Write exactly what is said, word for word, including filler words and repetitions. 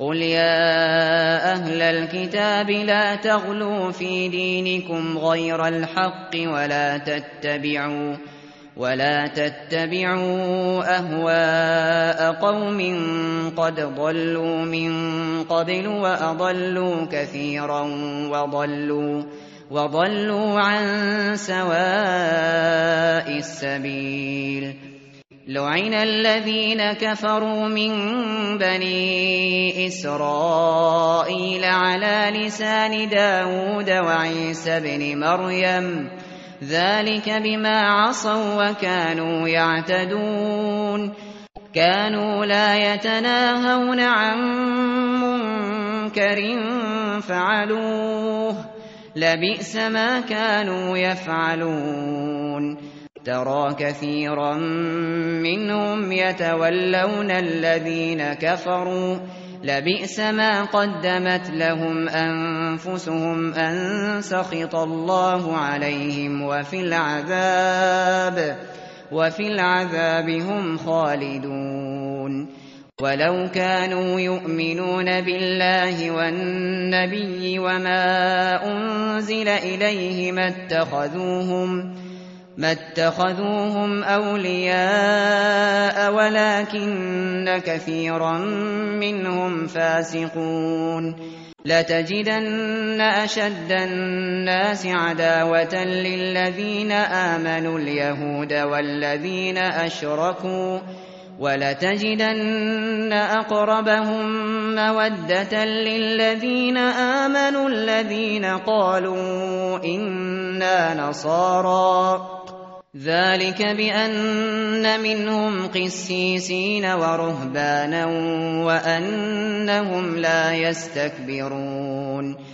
قل يا أهل الكتاب لا تغلوا في دينكم غير الحق ولا تتبعوا ولا تتبعوا أهواء قوم قد ضلوا من قبل وأضلوا كثيرا وضلوا وضلوا عن سواء السبيل. لعن الذين كفروا من بني إسرائيل على لسان داود وعيسى بن مريم ذلك بما عصوا وكانوا يعتدون. كانوا لا يتناهون عن منكر فعلوه لبئس ما كانوا يفعلون. ترى كثيرا منهم يتولون الذين كفروا لبئس ما قدمت لهم أنفسهم أن سخط الله عليهم وفي العذاب وفي العذاب هم خالدون. ولو كانوا يؤمنون بالله والنبي وما أنزل إليه ما اتخذوهم ما اتخذوهم أولياء ولكن كثيرا منهم فاسقون. لتجدن أشد الناس عداوة للذين آمنوا اليهود والذين أشركوا ولتجدن أقربهم مودة للذين آمنوا الذين قالوا إنا نصارى ذلك بأن منهم قسيسين ورهبانا وأنهم لا يستكبرون.